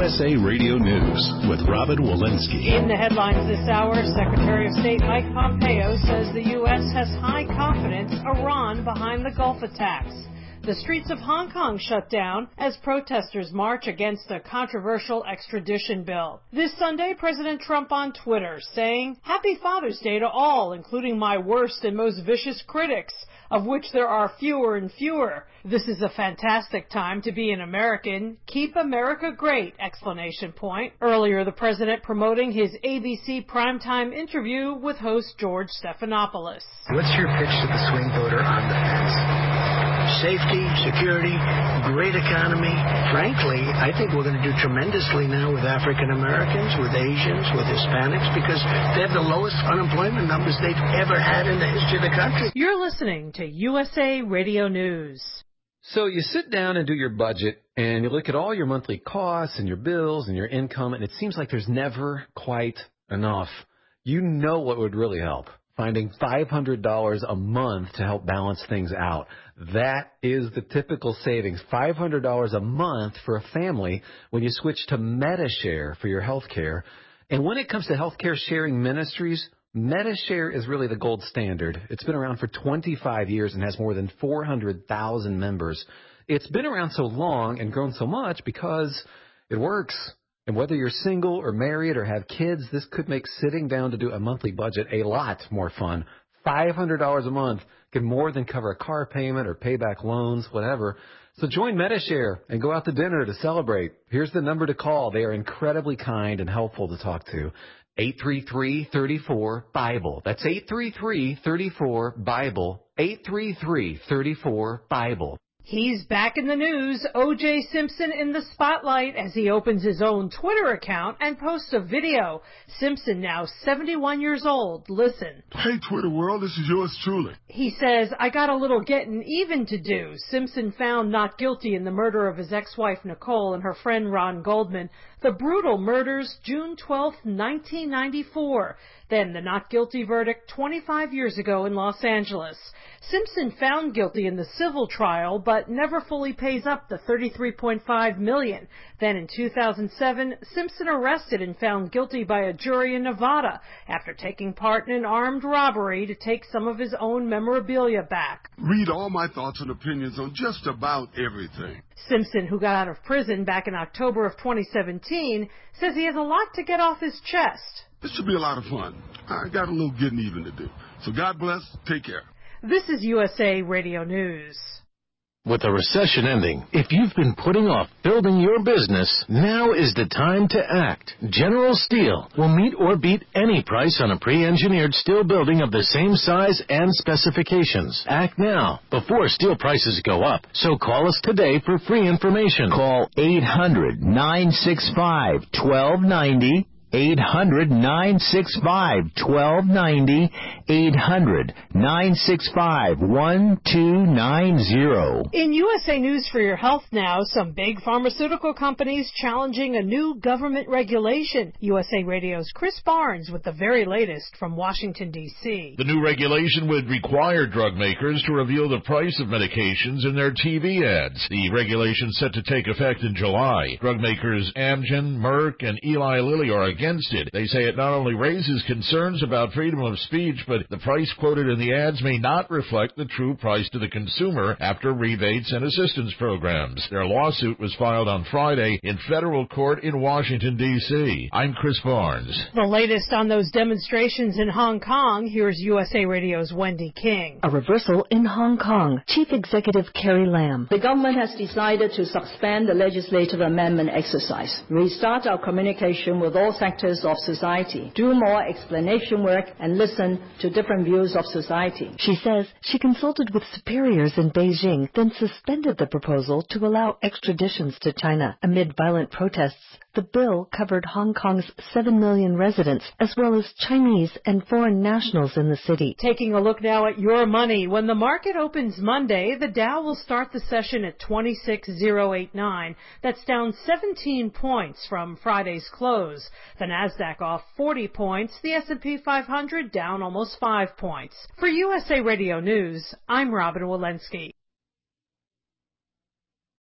USA Radio News with Robin Walensky. In the headlines this hour, Secretary of State Mike Pompeo says the U.S. has high confidence Iran behind the Gulf attacks. The streets of Hong Kong shut down as protesters march against a controversial extradition bill. This Sunday, President Trump on Twitter saying, "Happy Father's Day to all, including my worst and most vicious critics, of which there are fewer and fewer. This is a fantastic time to be an American. Keep America great!" ! Earlier, the president promoting his ABC primetime interview with host George Stephanopoulos. What's your pitch to the swing voter on the fence? Safety, security, great economy. Frankly, I think we're going to do tremendously now with African Americans, with Asians, with Hispanics, because they have the lowest unemployment numbers they've ever had in the history of the country. You're listening to USA Radio News. So you sit down and do your budget, and you look at all your monthly costs and your bills and your income, and it seems like there's never quite enough. You know what would really help? Finding $500 a month to help balance things out. That is the typical savings, $500 a month for a family when you switch to Medi-Share for your health care. And when it comes to healthcare sharing ministries, Medi-Share is really the gold standard. It's been around for 25 years and has more than 400,000 members. It's been around so long and grown so much because it works. And whether you're single or married or have kids, this could make sitting down to do a monthly budget a lot more fun. $500 a month can more than cover a car payment or pay back loans, whatever. So join Medi-Share and go out to dinner to celebrate. Here's the number to call. They are incredibly kind and helpful to talk to. 833-34-BIBLE. That's 833-34-BIBLE. 833-34-BIBLE. He's back in the news. O.J. Simpson in the spotlight as he opens his own Twitter account and posts a video. Simpson, now 71 years old. Listen. Hey, Twitter world, this is yours truly. He says, "I got a little getting even to do." Simpson found not guilty in the murder of his ex-wife Nicole and her friend Ron Goldman. The brutal murders, June 12, 1994. Then the not guilty verdict 25 years ago in Los Angeles. Simpson found guilty in the civil trial, but never fully pays up the $33.5 million. Then in 2007, Simpson arrested and found guilty by a jury in Nevada after taking part in an armed robbery to take some of his own memorabilia back. Read all my thoughts and opinions on just about everything. Simpson, who got out of prison back in October of 2017, says he has a lot to get off his chest. This should be a lot of fun. I got a little getting even to do. So God bless. Take care. This is USA Radio News. With the recession ending, if you've been putting off building your business, now is the time to act. General Steel will meet or beat any price on a pre-engineered steel building of the same size and specifications. Act now, before steel prices go up. So call us today for free information. Call 800-965-1290. 800-965-1290, 800-965-1290. In USA News for Your Health now, some big pharmaceutical companies challenging a new government regulation. USA Radio's Chris Barnes with the very latest from Washington, D.C. The new regulation would require drug makers to reveal the price of medications in their TV ads. The regulation set to take effect in July. Drug makers Amgen, Merck, and Eli Lilly are against it. They say it not only raises concerns about freedom of speech, but the price quoted in the ads may not reflect the true price to the consumer after rebates and assistance programs. Their lawsuit was filed on Friday in federal court in Washington, D.C. I'm Chris Barnes. The latest on those demonstrations in Hong Kong, here's USA Radio's Wendy King. A reversal in Hong Kong. Chief Executive Carrie Lam. The government has decided to suspend the legislative amendment exercise, restart our communication with all sectors of society, do more explanation work, and listen to different views of society. She says she consulted with superiors in Beijing, then suspended the proposal to allow extraditions to China. Amid violent protests, the bill covered Hong Kong's 7 million residents, as well as Chinese and foreign nationals in the city. Taking a look now at your money. When the market opens Monday, the Dow will start the session at 26,089. That's down 17 points from Friday's close. The Nasdaq off 40 points. The S&P 500 down almost 5 points. For USA Radio News, I'm Robin Walensky.